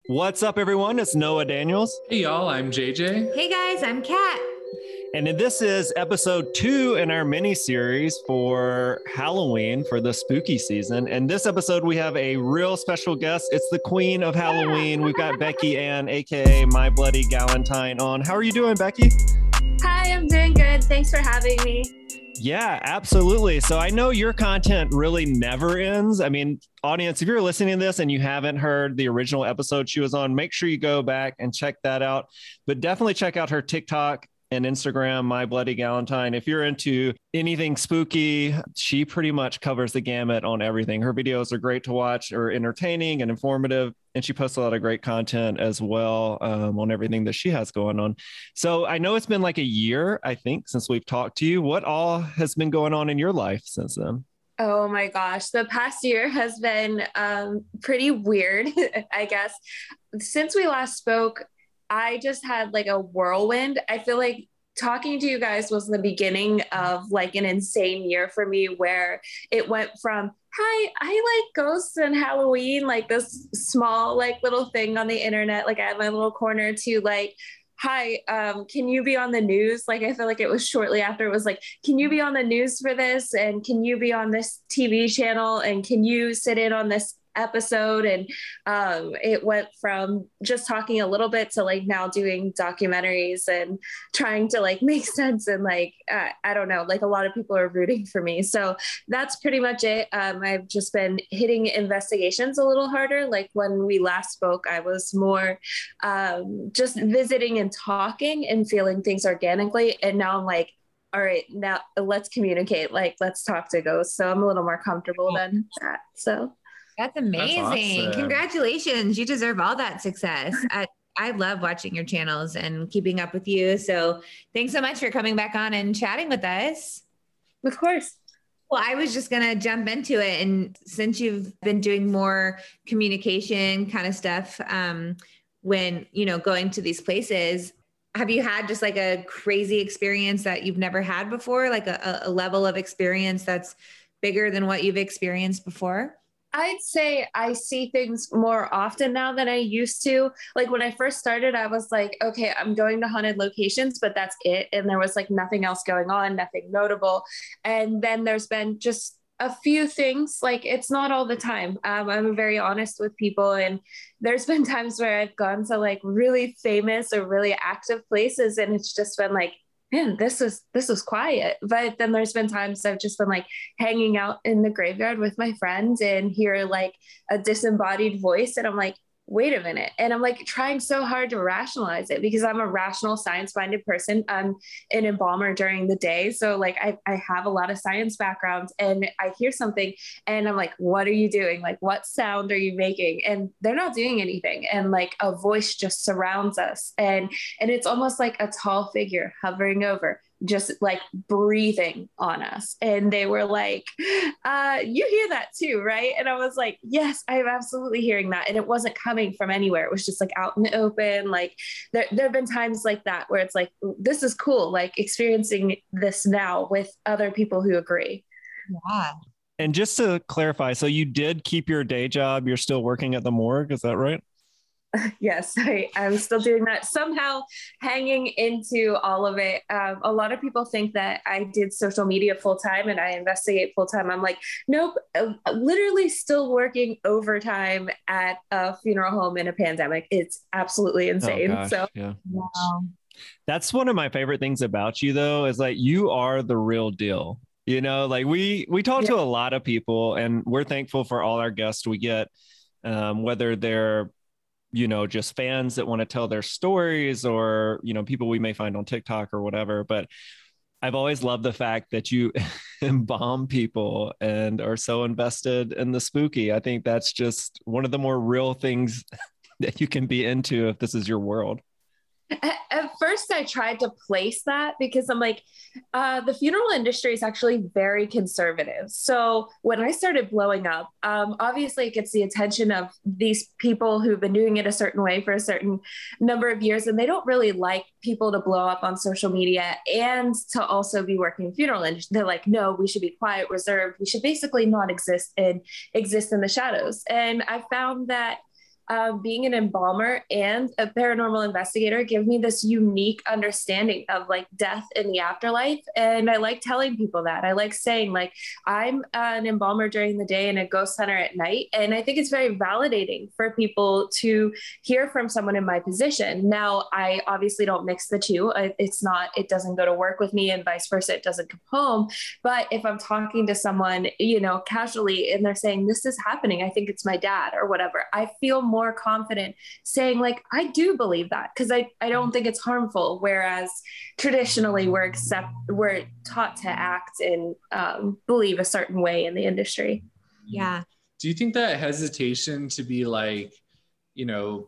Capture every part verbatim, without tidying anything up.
What's up, everyone? It's Noah Daniels. Hey, y'all, I'm J J. Hey, guys, I'm Kat. And this is episode two in our mini series for Halloween for the spooky season. And this episode, we have a real special guest. It's the queen of Halloween. We've got Becky Ann, A K A My Bloody Galentine on. How are you doing, Becky? Hi, I'm doing good. Thanks for having me. Yeah, absolutely. So I know your content really never ends. I mean, audience, if you're listening to this and you haven't heard the original episode she was on, make sure you go back and check that out. But definitely check out her TikTok and Instagram, My Bloody Galentine. If you're into anything spooky, she pretty much covers the gamut on everything. Her videos are great to watch, are entertaining and informative, and she posts a lot of great content as well um, on everything that she has going on. So I know it's been like a year, I think, since we've talked to you. What all has been going on in your life since then? Oh my gosh, the past year has been um, pretty weird, I guess. Since we last spoke, I just had like a whirlwind. I feel like talking to you guys was the beginning of like an insane year for me, where it went from, hi, I like ghosts and Halloween, like this small, like little thing on the internet, like I had my little corner, to like, hi, um, can you be on the news? Like, I feel like it was shortly after it was like, can you be on the news for this? And can you be on this T V channel? And can you sit in on this episode? And um it went from just talking a little bit to like now doing documentaries and trying to like make sense, and like uh, I don't know, like a lot of people are rooting for me, so that's pretty much it. um I've just been hitting investigations a little harder. Like when we last spoke, I was more um just visiting and talking and feeling things organically, and now I'm like, all right, now let's communicate, like let's talk to ghosts. So I'm a little more comfortable than that. So That's amazing. That's awesome. Congratulations. You deserve all that success. I, I love watching your channels and keeping up with you. So thanks so much for coming back on and chatting with us. of course. Well, I was just going to jump into it. And since you've been doing more communication kind of stuff, um, when, you know, going to these places, have you had just like a crazy experience that you've never had before? Like a, a level of experience that's bigger than what you've experienced before? I'd say I see things more often now than I used to. Like when I first started, I was like, okay, I'm going to haunted locations, but that's it. And there was like nothing else going on, nothing notable. And then there's been just a few things. Like it's not all the time. Um, I'm very honest with people. And there's been times where I've gone to like really famous or really active places, and it's just been like, man, this is this was quiet. But then there's been times I've just been like hanging out in the graveyard with my friends and hear like a disembodied voice, and I'm like, wait a minute. And I'm like trying so hard to rationalize it because I'm a rational, science-minded person. I'm an embalmer during the day. So like I, I have a lot of science backgrounds, and I hear something and I'm like, what are you doing? Like, what sound are you making? And they're not doing anything. And like a voice just surrounds us. And, and it's almost like a tall figure hovering over, just like breathing on us. And they were like, uh, you hear that too, right? And I was like, yes, I'm absolutely hearing that. And it wasn't coming from anywhere. It was just like out in the open. Like there, there have been times like that where it's like, this is cool, like experiencing this now with other people who agree. Yeah. And just to clarify, so you did keep your day job. You're still working at the morgue. Is that right? Yes, I, I'm still doing that, somehow hanging into all of it. Um, a lot of people think that I did social media full time and I investigate full time. I'm like, nope, uh, literally still working overtime at a funeral home in a pandemic. It's absolutely insane. Oh, gosh, so, yeah. Wow. That's one of my favorite things about you, though, is like you are the real deal. You know, like we we talk Yeah. to a lot of people, and we're thankful for all our guests we get, um, whether they're you know, just fans that want to tell their stories, or, you know, people we may find on TikTok or whatever. But I've always loved the fact that you embalm people and are so invested in the spooky. I think that's just one of the more real things that you can be into if this is your world. At, at first, I tried to place that because I'm like, uh, the funeral industry is actually very conservative. So when I started blowing up, um, obviously it gets the attention of these people who've been doing it a certain way for a certain number of years, and they don't really like people to blow up on social media and to also be working in funeral industry. They're like, no, we should be quiet, reserved. We should basically not exist and exist in the shadows. And I found that um, being an embalmer and a paranormal investigator give me this unique understanding of like death in the afterlife. And I like telling people that. I like saying like, I'm an embalmer during the day and a ghost hunter at night. And I think it's very validating for people to hear from someone in my position. Now, I obviously don't mix the two. It's not, it doesn't go to work with me and vice versa. It doesn't come home. But if I'm talking to someone, you know, casually and they're saying, this is happening, I think it's my dad or whatever, I feel more confident saying like, I do believe that because I, I don't think it's harmful. Whereas traditionally we're accept, we're taught to act and um, believe a certain way in the industry. Yeah. Do you think that hesitation to be like, you know,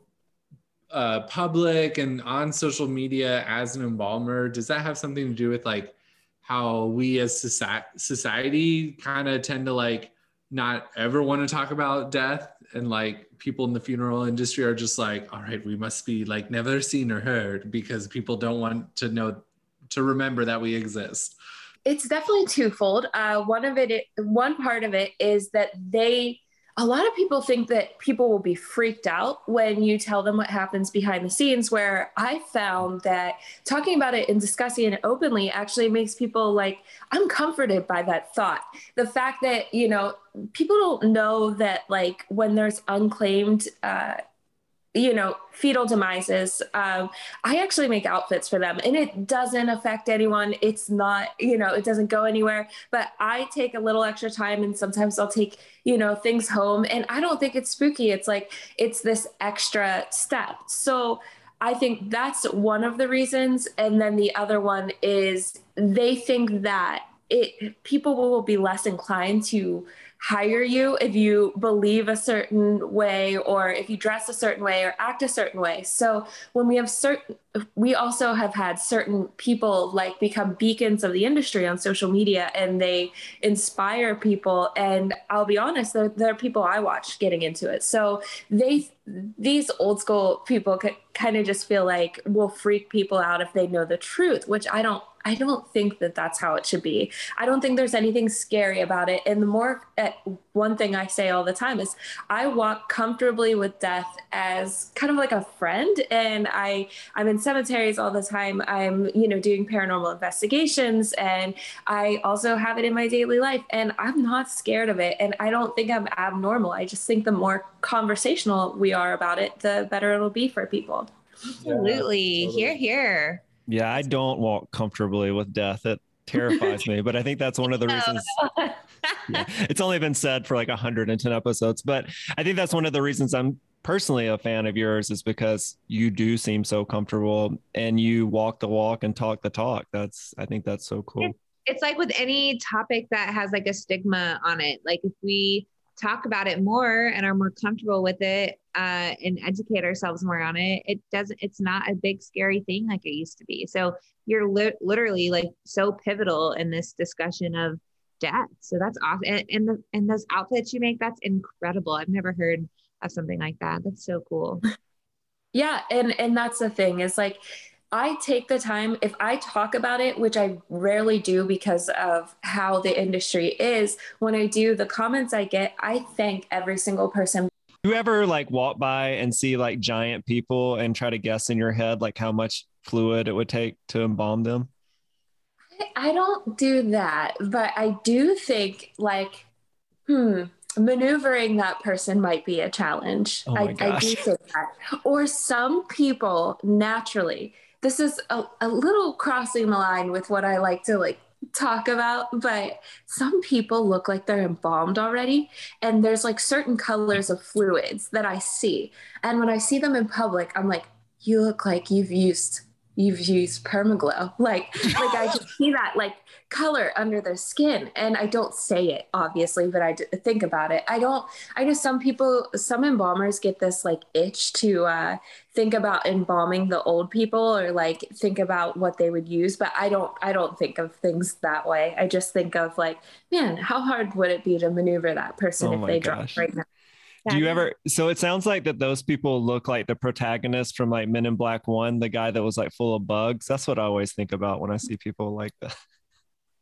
uh, public and on social media as an embalmer, does that have something to do with like how we as society, society kind of tend to like not ever want to talk about death, and like people in the funeral industry are just like, all right, we must be like never seen or heard because people don't want to know, to remember that we exist? It's definitely twofold. Uh, one of it, one part of it is that they, a lot of people think that people will be freaked out when you tell them what happens behind the scenes, where I found that talking about it and discussing it openly actually makes people like, I'm comforted by that thought. The fact that, you know, people don't know that like when there's unclaimed, uh, you know, fetal demises, um, I actually make outfits for them and it doesn't affect anyone. It's not, you know, it doesn't go anywhere, but I take a little extra time and sometimes I'll take, you know, things home and I don't think it's spooky. It's like, it's this extra step. So I think that's one of the reasons. And then the other one is they think that it, people will be less inclined to hire you if you believe a certain way or if you dress a certain way or act a certain way. So when we have certain, we also have had certain people like become beacons of the industry on social media and they inspire people. And I'll be honest, there, there are people I watch getting into it. So they, these old school people could kind of just feel like will freak people out if they know the truth, which I don't, I don't think that that's how it should be. I don't think there's anything scary about it. And the more, uh, one thing I say all the time is I walk comfortably with death as kind of like a friend. And I, I'm in cemeteries all the time. I'm, you know, doing paranormal investigations and I also have it in my daily life and I'm not scared of it. And I don't think I'm abnormal. I just think the more conversational we are about it, the better it'll be for people. Absolutely. Yeah, totally. Here, here. Yeah, I don't walk comfortably with death. It terrifies me, but I think that's one of the reasons. Yeah, it's only been said for like one hundred ten episodes, but I think that's one of the reasons I'm personally a fan of yours is because you do seem so comfortable and you walk the walk and talk the talk. That's, I think that's so cool. It's, it's like with any topic that has like a stigma on it. Like if we talk about it more and are more comfortable with it uh, and educate ourselves more on it, it doesn't, it's not a big scary thing like it used to be. So you're li- literally like so pivotal in this discussion of death. So that's awesome. And, and, the, and those outfits you make, that's incredible. I've never heard of something like that. That's so cool. Yeah. And, and that's the thing is like, I take the time, if I talk about it, which I rarely do because of how the industry is, when I do, the comments I get, I thank every single person. Do you ever like walk by and see like giant people and try to guess in your head like how much fluid it would take to embalm them? I don't do that, but I do think like, hmm, maneuvering that person might be a challenge. Oh my I, gosh. I do think that. Or some people naturally, this is a, a little crossing the line with what I like to like talk about, but some people look like they're embalmed already. And there's like certain colors of fluids that I see. And when I see them in public, I'm like, you look like you've used you've used Permaglow. Like, like I just see that like color under their skin. And I don't say it obviously, but I d- think about it. I don't, I know some people, some embalmers get this like itch to uh, think about embalming the old people or like think about what they would use. But I don't, I don't think of things that way. I just think of like, man, how hard would it be to maneuver that person Oh if my they gosh. drop right now? Do you ever, so it sounds like that those people look like the protagonist from like Men in Black One, the guy that was like full of bugs. That's what I always think about when I see people like that.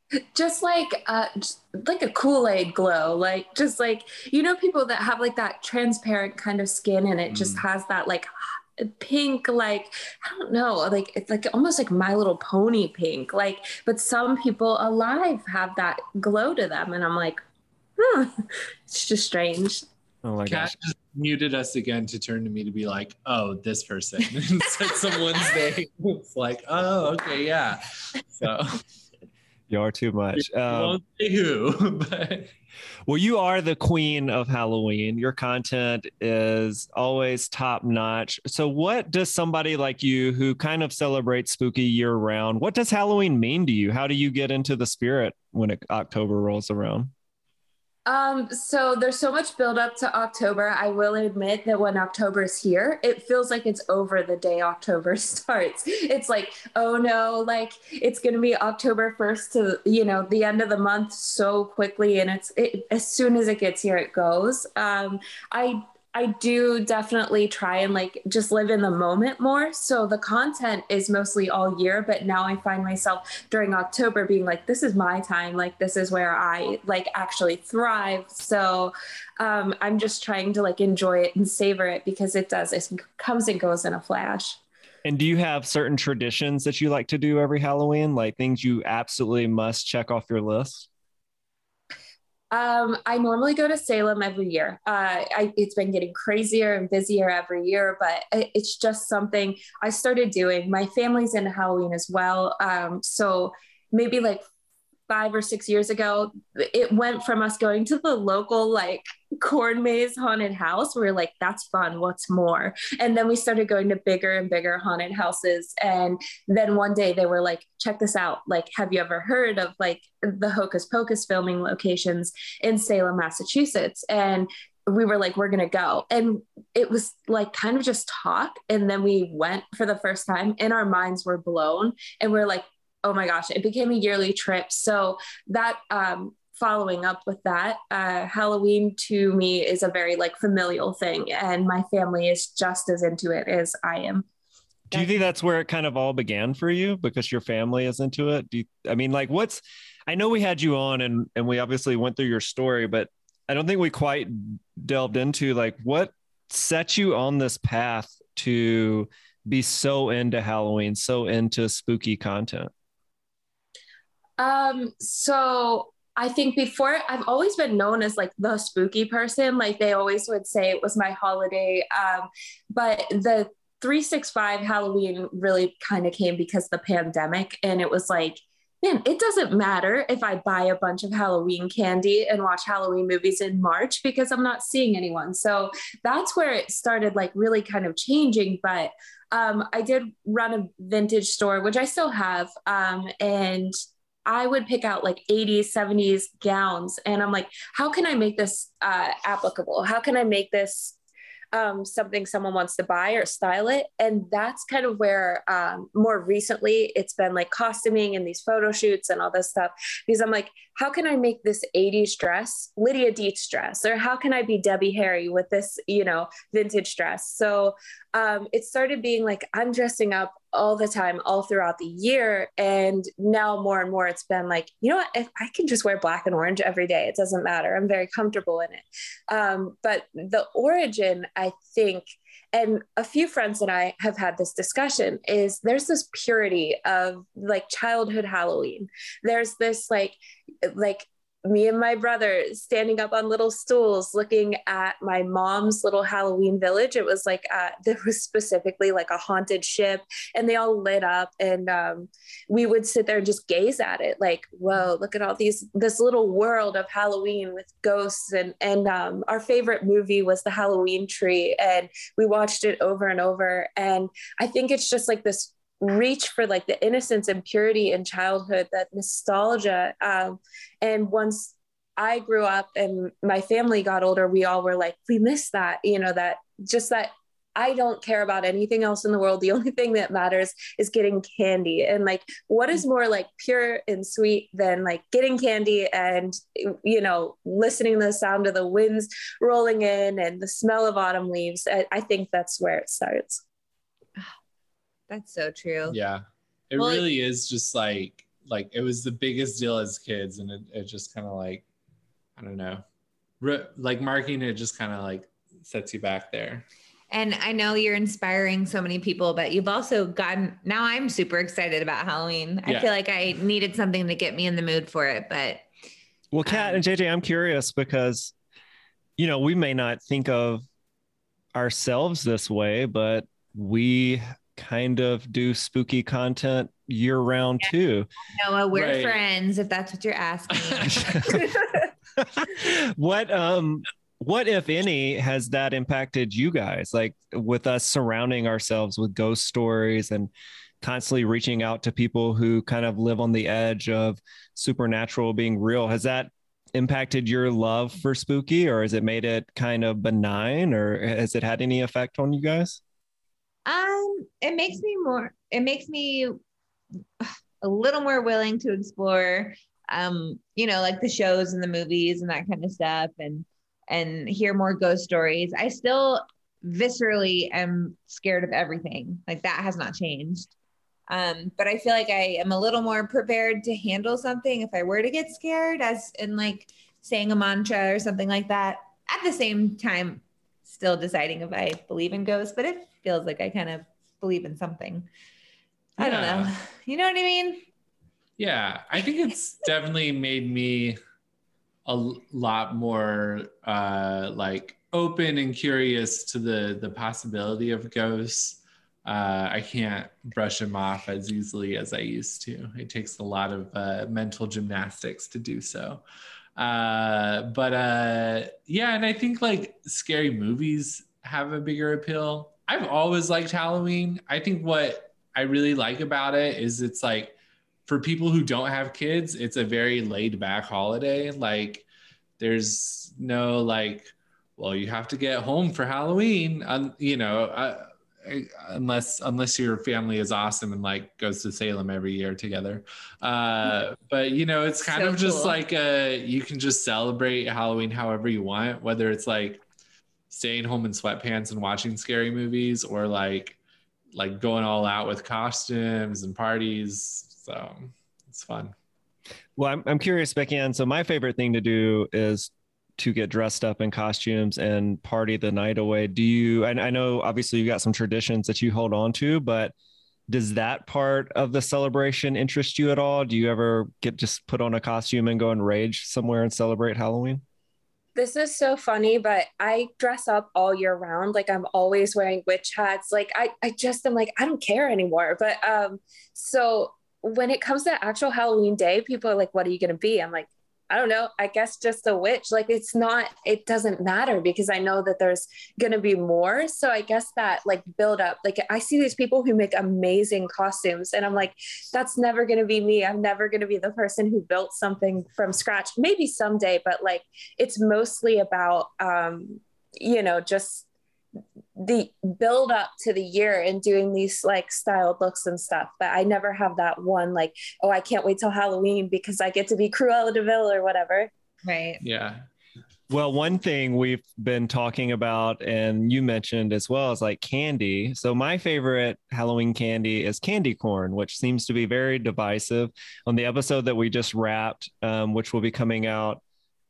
Just like uh just like a Kool-Aid glow, like just like, you know, people that have like that transparent kind of skin and it just Mm. has that like pink, like I don't know, like it's like almost like My Little Pony pink, like, but some people alive have that glow to them and I'm like, hmm, it's just strange. Oh my Kat gosh. just muted us again to turn to me to be like, oh, this person, and said someone's name. It's like, oh, okay, yeah. So You are too much. we Um, won't say who, but well, you are the queen of Halloween. Your content is always top notch. So, what does somebody like you who kind of celebrates spooky year round, what does Halloween mean to you? How do you get into the spirit when it, October rolls around? Um, so there's so much build up to October. I will admit that when October is here, it feels like it's over the day October starts. It's like, oh no, like it's going to be October first to, you know, the end of the month so quickly. And it's, it, as soon as it gets here, it goes. Um, I I do definitely try and like just live in the moment more. So the content is mostly all year, but now I find myself during October being like, this is my time. Like, this is where I like actually thrive. So um, I'm just trying to like enjoy it and savor it because it does, it comes and goes in a flash. And do you have certain traditions that you like to do every Halloween, like things you absolutely must check off your list? Um, I normally go to Salem every year. Uh, I, it's been getting crazier and busier every year, but it, it's just something I started doing. My family's into Halloween as well. Um, so maybe like five or six years ago, it went from us going to the local like corn maze haunted house. We were like, that's fun. What's more? And then we started going to bigger and bigger haunted houses. And then one day they were like, check this out. Like, have you ever heard of like the Hocus Pocus filming locations in Salem, Massachusetts? And we were like, we're going to go. And it was like kind of just talk. And then we went for the first time and our minds were blown. And we're like, oh my gosh, it became a yearly trip. So that, um, following up with that, uh, Halloween to me is a very like familial thing. And my family is just as into it as I am. Do you think that's where it kind of all began for you because your family is into it? Do you, I mean, like what's, I know we had you on and, and we obviously went through your story, but I don't think we quite delved into like what set you on this path to be so into Halloween, so into spooky content. Um, so I think before I've always been known as like the spooky person. Like they always would say it was my holiday. Um, but the three sixty-five Halloween really kind of came because of the pandemic. And it was like, man, it doesn't matter if I buy a bunch of Halloween candy and watch Halloween movies in March because I'm not seeing anyone. So that's where it started like really kind of changing. But um, I did run a vintage store, which I still have. Um, and I would pick out like eighties, seventies gowns. And I'm like, how can I make this uh, applicable? How can I make this um, something someone wants to buy or style it? And that's kind of where um, more recently it's been like costuming and these photo shoots and all this stuff. Because I'm like, how can I make this eighties dress Lydia Dietz dress? Or how can I be Debbie Harry with this, you know, vintage dress? So um, it started being like, I'm dressing up all the time, all throughout the year. And now more and more, it's been like, you know what, if I can just wear black and orange every day, it doesn't matter. I'm very comfortable in it. Um, but the origin, I think, and a few friends and I have had this discussion, is there's this purity of like childhood Halloween. There's this like, like me and my brother standing up on little stools looking at my mom's little Halloween village. It was like, uh, there was specifically like a haunted ship and they all lit up and um, we would sit there and just gaze at it like, whoa, look at all these, this little world of Halloween with ghosts. And, and um, our favorite movie was The Halloween Tree. And we watched it over and over. And I think it's just like this reach for like the innocence and purity in childhood, that nostalgia. Um, and once I grew up and my family got older, we all were like, we miss that, you know, that just that I don't care about anything else in the world. The only thing that matters is getting candy. And like, what is more like pure and sweet than like getting candy and, you know, listening to the sound of the winds rolling in and the smell of autumn leaves. I, I think that's where it starts. That's so true. Yeah, it Well, really is just like like it was the biggest deal as kids, and it, it just kind of like, I don't know, re- like marking it just kind of like sets you back there. And I know you're inspiring so many people, but you've also gotten, now I'm super excited about Halloween. Yeah. I feel like I needed something to get me in the mood for it, but. Well, Kat um, and J J, I'm curious because, you know, we may not think of ourselves this way, but we kind of do spooky content year round yeah. too. Noah, we're Right. friends, if that's what you're asking. what, um, what, if any, has that impacted you guys? Like with us surrounding ourselves with ghost stories and constantly reaching out to people who kind of live on the edge of supernatural being real. Has that impacted your love for spooky, or has it made it kind of benign, or has it had any effect on you guys? Um, it makes me more, it makes me a little more willing to explore, um, you know, like the shows and the movies and that kind of stuff, and and hear more ghost stories. I still viscerally am scared of everything. Like that has not changed. Um, but I feel like I am a little more prepared to handle something if I were to get scared, as in like saying a mantra or something like that. At the same time, still deciding if I believe in ghosts, but it feels like I kind of believe in something. I Yeah. don't know. You know what I mean? Yeah, I think it's definitely made me a lot more uh, like open and curious to the the possibility of ghosts. Uh, I can't brush them off as easily as I used to. It takes a lot of uh, mental gymnastics to do so. Uh, but uh, yeah, and I think like scary movies have a bigger appeal. I've always liked Halloween. I think what I really like about it is it's like, for people who don't have kids, it's a very laid back holiday. Like there's no like, well, you have to get home for Halloween. Um, you know, uh, unless unless your family is awesome and like goes to Salem every year together. Uh, but you know, it's kind So of just cool. like a, you can just celebrate Halloween however you want, whether it's like staying home in sweatpants and watching scary movies, or like like going all out with costumes and parties. So it's fun. Well, I'm, I'm curious, Becky Ann. So my favorite thing to do is to get dressed up in costumes and party the night away. Do you, I, I know obviously you got some traditions that you hold on to, but does that part of the celebration interest you at all? Do you ever get just put on a costume and go and rage somewhere and celebrate Halloween? This is so funny, but I dress up all year round. Like I'm always wearing witch hats. Like I, I just am like, I don't care anymore. But um, so when it comes to actual Halloween day, people are like, what are you going to be? I'm like, I don't know. I guess just a witch. Like it's not, it doesn't matter because I know that there's going to be more. So I guess that like build up, like I see these people who make amazing costumes and I'm like, that's never going to be me. I'm never going to be the person who built something from scratch. Maybe someday, but like, it's mostly about, um, you know, just the build up to the year and doing these like styled looks and stuff. But I never have that one like, oh, I can't wait till Halloween because I get to be Cruella de Vil or whatever. Right. Yeah. Well, one thing we've been talking about, and you mentioned as well, is like candy. So my favorite Halloween candy is candy corn, which seems to be very divisive. On the episode that we just wrapped, um, which will be coming out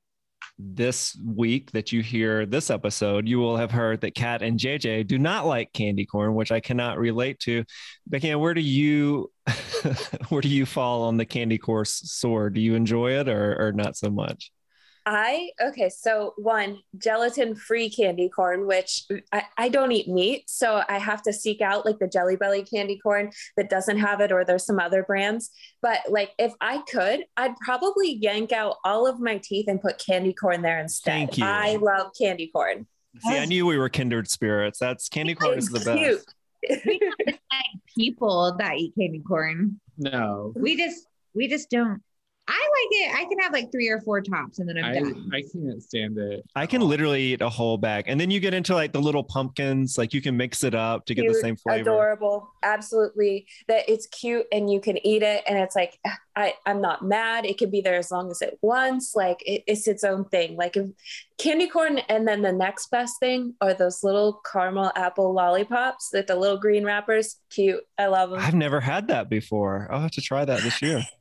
this week that you hear this episode, you will have heard that Kat and J J do not like candy corn, which I cannot relate to. Becky, where do you where do you fall on the candy corn sword? Do you enjoy it or, or not so much? I, okay, so one, gelatin-free candy corn, which I, I don't eat meat, so I have to seek out like the Jelly Belly candy corn that doesn't have it, or there's some other brands. But like, if I could, I'd probably yank out all of my teeth and put candy corn there instead. Thank you. I love candy corn. See, I knew we were kindred spirits. That's candy corn is the Cute. best. We don't like people that eat candy corn. No, We just, we just don't. I like it. I can have like three or four tops and then I'm I, done. I can't stand it. I can literally eat a whole bag. And then you get into like the little pumpkins, like you can mix it up to get Cute, the same flavor. adorable, absolutely. That it's cute and you can eat it, and it's like I, I'm not mad. It can be there as long as it wants. Like it, it's its own thing. Like if candy corn, and then the next best thing are those little caramel apple lollipops, that the little green wrappers. Cute, I love them. I've never had that before. I'll have to try that this year.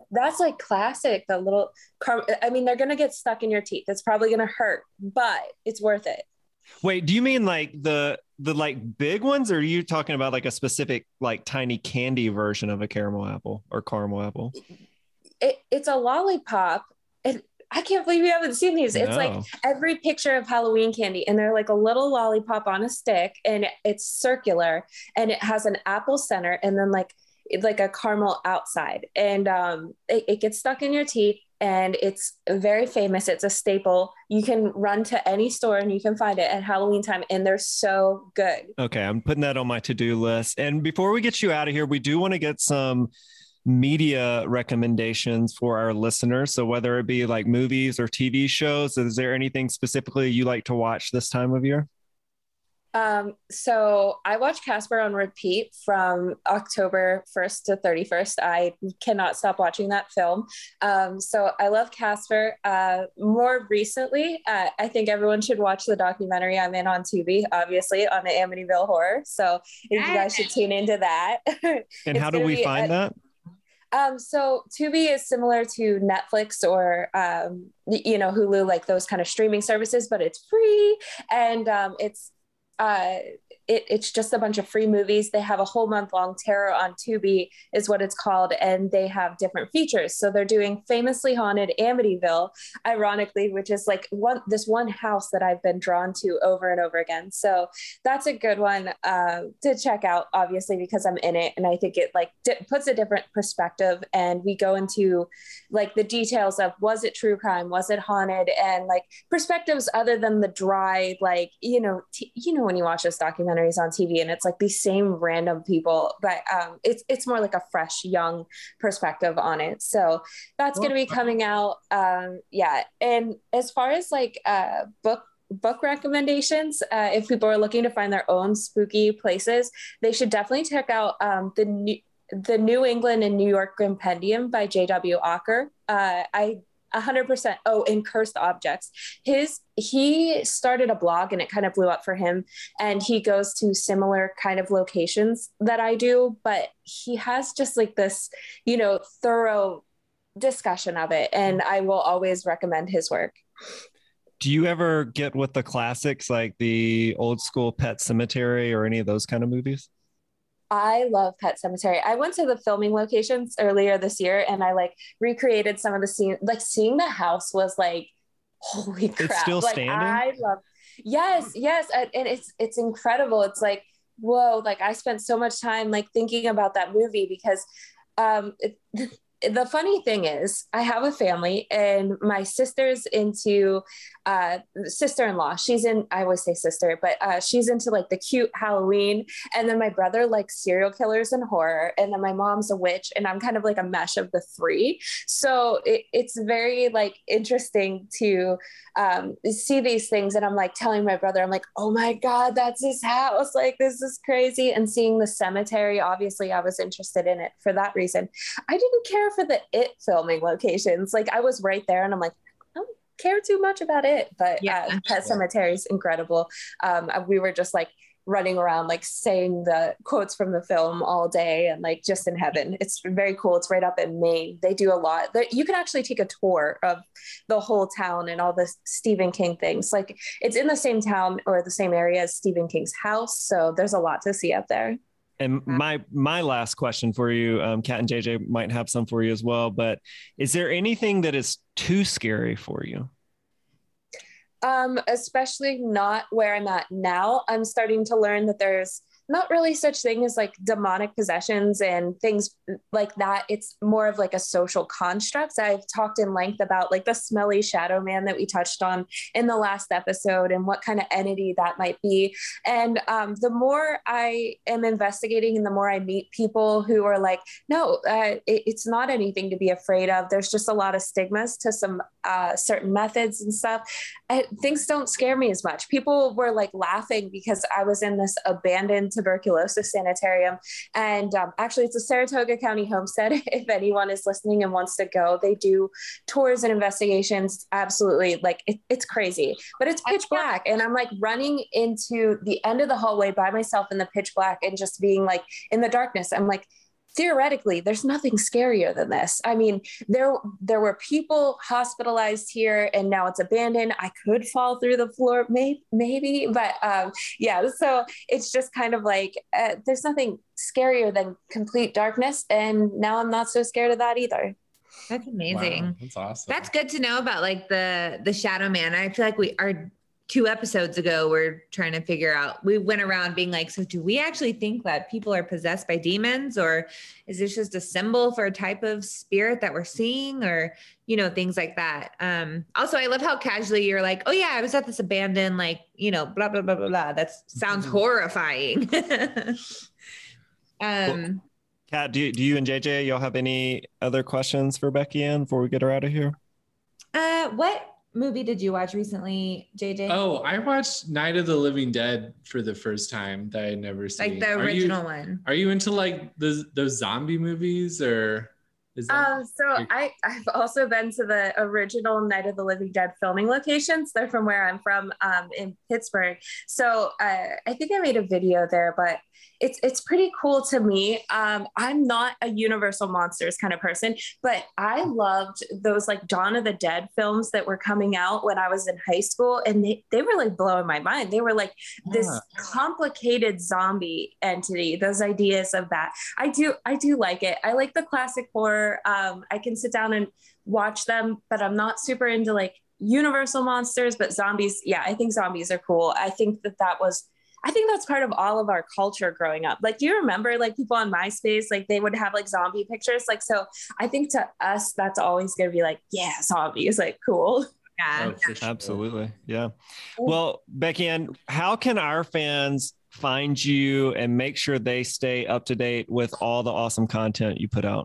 That's like classic. The little, car- I mean, they're going to get stuck in your teeth. It's probably going to hurt, but it's worth it. Wait, do you mean like the the like big ones, or are you talking about like a specific like tiny candy version of a caramel apple or caramel apple? It, it's a lollipop. And I can't believe you haven't seen these. It's No. like every picture of Halloween candy, and they're like a little lollipop on a stick, and it's circular, and it has an apple center, and then like like a caramel outside, and um, it, it gets stuck in your teeth. And it's very famous. It's a staple. You can run to any store and you can find it at Halloween time, and they're so good. Okay, I'm putting that on my to-do list. And before we get you out of here, we do want to get some media recommendations for our listeners. So whether it be like movies or T V shows, is there anything specifically you like to watch this time of year? Um, so I watch Casper on repeat from October first to thirty-first. I cannot stop watching that film. Um, so I love Casper. Uh, more recently, uh, I think everyone should watch the documentary I'm in on Tubi, obviously, on the Amityville Horror. So you guys should tune into that. And how do we find that? Um, so Tubi is similar to Netflix or, um, you know, Hulu, like those kind of streaming services, but it's free. And um, it's, uh, it, it's just a bunch of free movies. They have a whole month long Terror on Tubi is what it's called. And they have different features. So they're doing Famously Haunted Amityville, ironically, which is like one, this one house that I've been drawn to over and over again. So that's a good one uh, to check out, obviously, because I'm in it. And I think it like di- puts a different perspective. And we go into like the details of, was it true crime? Was it haunted? And like perspectives other than the dry, like, you know, t- you know, when you watch those documentaries on T V and it's like these same random people, but um, it's it's more like a fresh, young perspective on it. So that's going to be coming out. Um, yeah. And as far as like uh, book book recommendations, uh, if people are looking to find their own spooky places, they should definitely check out um, the new the New England and New York Compendium by J W. Ocker. Uh, I one hundred percent. Oh, and Cursed Objects. His, he started a blog and it kind of blew up for him. And he goes to similar kind of locations that I do, but he has just like this, you know, thorough discussion of it. And I will always recommend his work. Do you ever get with the classics like the old school Pet Sematary or any of those kind of movies? I love Pet Sematary. I went to the filming locations earlier this year and I like recreated some of the scenes. Like seeing the house was like, holy crap. It's still like, standing? I love, yes, yes. And it's, it's incredible. It's like, whoa, like I spent so much time like thinking about that movie because um, it, the funny thing is I have a family and my sister's into uh, sister-in-law. She's in, I always say sister, but uh, she's into like the cute Halloween. And then my brother likes serial killers and horror. And then my mom's a witch and I'm kind of like a mesh of the three. So it, it's very like interesting to um, see these things. And I'm like telling my brother, I'm like, oh my God, that's his house. Like, this is crazy. And seeing the cemetery, obviously I was interested in it for that reason. I didn't care for the It filming locations. Like I was right there and I'm like, I don't care too much about it, but yeah, uh, Pet Sematary is incredible. Um, we were just like running around, like saying the quotes from the film all day and like just in heaven. It's very cool. It's right up in Maine. They do a lot. You can actually take a tour of the whole town and all the Stephen King things. Like it's in the same town or the same area as Stephen King's house. So there's a lot to see up there. And my my last question for you, um, Kat and J J might have some for you as well, but is there anything that is too scary for you? Um, especially not where I'm at now. I'm starting to learn that there's not really such thing as like demonic possessions and things like that. It's more of like a social construct. I've talked in length about like the smelly shadow man that we touched on in the last episode and what kind of entity that might be. And um, the more I am investigating and the more I meet people who are like, no, uh, it, it's not anything to be afraid of. There's just a lot of stigmas to some uh, certain methods and stuff. I, things don't scare me as much. People were like laughing because I was in this abandoned tuberculosis sanitarium. And um, actually it's a Saratoga County homestead. If anyone is listening and wants to go, they do tours and investigations. Absolutely. Like it, it's crazy, but it's pitch black. And I'm like running into the end of the hallway by myself in the pitch black and just being like in the darkness. I'm like, theoretically, there's nothing scarier than this. I mean, there there were people hospitalized here, and now it's abandoned. I could fall through the floor, maybe, maybe, but um, yeah. So it's just kind of like uh, there's nothing scarier than complete darkness, and now I'm not so scared of that either. That's amazing. Wow, that's awesome. That's good to know about, like the the Shadow Man. I feel like we are. Two episodes ago, we're trying to figure out, we went around being like, so do we actually think that people are possessed by demons, or is this just a symbol for a type of spirit that we're seeing, or, you know, things like that. Um, also, I love how casually you're like, oh yeah, I was at this abandoned, like, you know, blah, blah, blah, blah, blah. That sounds mm-hmm. horrifying. um, well, Kat, do you, do you and J J, y'all have any other questions for Becky Ann before we get her out of here? Uh, what movie did you watch recently, J J? Oh, I watched Night of the Living Dead for the first time that I had never seen. Like the original are you, one. Are you into like the, those zombie movies, or is that? Um, so I, I've also been to the original Night of the Living Dead filming locations. They're from where I'm from, um, in Pittsburgh. So uh, I think I made a video there, but it's it's pretty cool to me. Um, I'm not a Universal Monsters kind of person, but I loved those like Dawn of the Dead films that were coming out when I was in high school, and they, they were like blowing my mind. They were like this yeah. complicated zombie entity, those ideas of that. I do, I do like it. I like the classic horror. Um, I can sit down and watch them, but I'm not super into like Universal Monsters, but zombies. Yeah, I think zombies are cool. I think that that was I think that's part of all of our culture growing up. Like, do you remember like people on MySpace, like they would have like zombie pictures? Like, so I think to us, that's always going to be like, yeah, zombies, like cool. Yeah, oh, sure. Absolutely. Yeah. Well, Becky Ann, how can our fans find you and make sure they stay up to date with all the awesome content you put out?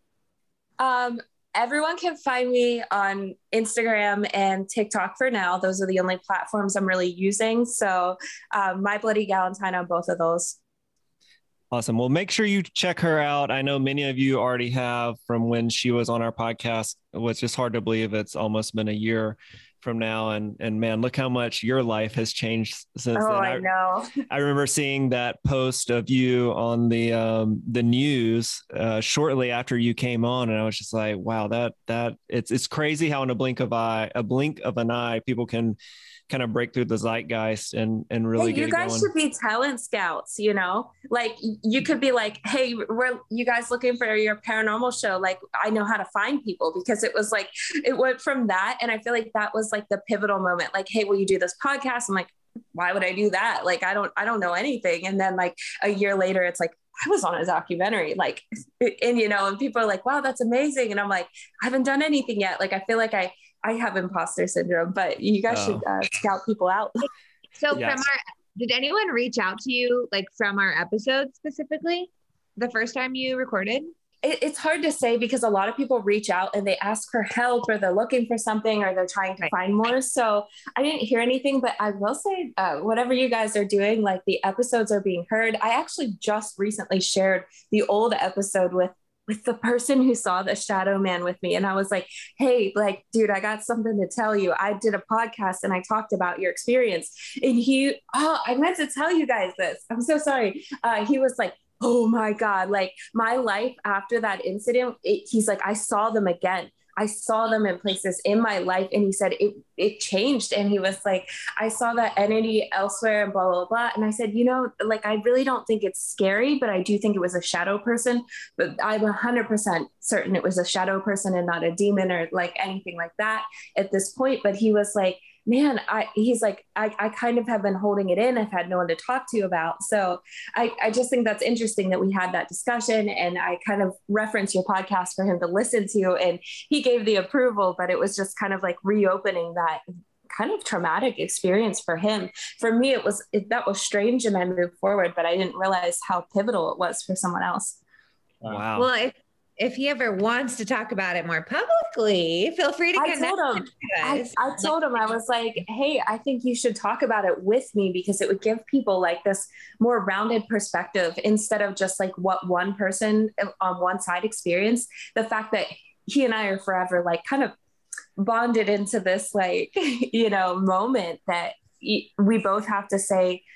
Um, Everyone can find me on Instagram and TikTok for now. Those are the only platforms I'm really using. So um, My Bloody Galentine on both of those. Awesome. Well, make sure you check her out. I know many of you already have from when she was on our podcast, which is hard to believe. It's almost been a year from now. And, and man, look how much your life has changed since oh, then. I, I know. I remember seeing that post of you on the, um, the news uh, shortly after you came on. And I was just like, wow, that, that it's, it's crazy how in a blink of eye, a blink of an eye, people can kind of break through the zeitgeist and, and really hey, get you guys going. Should be talent scouts, you know, like you could be like, hey, we're you guys looking for your paranormal show? Like, I know how to find people, because it was like, it went from that. And I feel like that was like the pivotal moment. Like, hey, will you do this podcast? I'm like, why would I do that? Like, I don't, I don't know anything. And then like a year later, it's like, I was on a documentary, like, and, you know, and people are like, wow, that's amazing. And I'm like, I haven't done anything yet. Like, I feel like I, I have imposter syndrome, but you guys oh. should uh, scout people out. So yes. from our, did anyone reach out to you like from our episode specifically the first time you recorded? It, it's hard to say, because a lot of people reach out and they ask for help, or they're looking for something, or they're trying to right. find more. So I didn't hear anything, but I will say uh, whatever you guys are doing, like the episodes are being heard. I actually just recently shared the old episode with with the person who saw the Shadow Man with me. And I was like, hey, like, dude, I got something to tell you. I did a podcast and I talked about your experience. And he, oh, I meant to tell you guys this. I'm so sorry. Uh, he was like, oh my God, like my life after that incident, it, he's like, I saw them again. I saw them in places in my life. And he said it it changed. And he was like, I saw that entity elsewhere and blah, blah, blah. And I said, you know, like, I really don't think it's scary, but I do think it was a shadow person. But I'm one hundred percent certain it was a shadow person and not a demon or like anything like that at this point. But he was like, man, I, he's like, I, I kind of have been holding it in. I've had no one to talk to about. So I, I just think that's interesting that we had that discussion, and I kind of referenced your podcast for him to listen to, and he gave the approval, but it was just kind of like reopening that kind of traumatic experience for him. For me, it was, it, that was strange, and I moved forward, but I didn't realize how pivotal it was for someone else. Wow. Well, if If he ever wants to talk about it more publicly, feel free to I connect. Told him, I, I told him, I was like, hey, I think you should talk about it with me, because it would give people like this more rounded perspective instead of just like what one person on one side experienced. The fact that he and I are forever like kind of bonded into this like, you know, moment that we both have to say,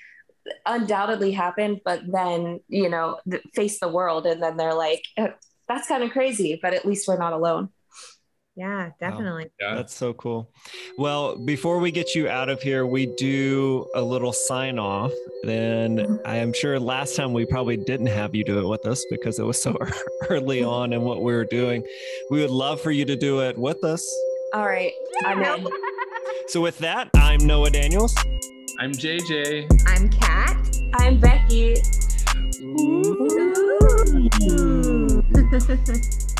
undoubtedly happened, but then, you know, th- face the world. And then they're like, that's kind of crazy, but at least we're not alone. Yeah, definitely. Yeah. That's so cool. Well, before we get you out of here, we do a little sign off. Then I am sure last time we probably didn't have you do it with us because it was so early on in what we were doing. We would love for you to do it with us. All right, I'm in. So with that, I'm Noah Daniels. I'm J J. I'm Kat. I'm Becky. Ooh. Ooh.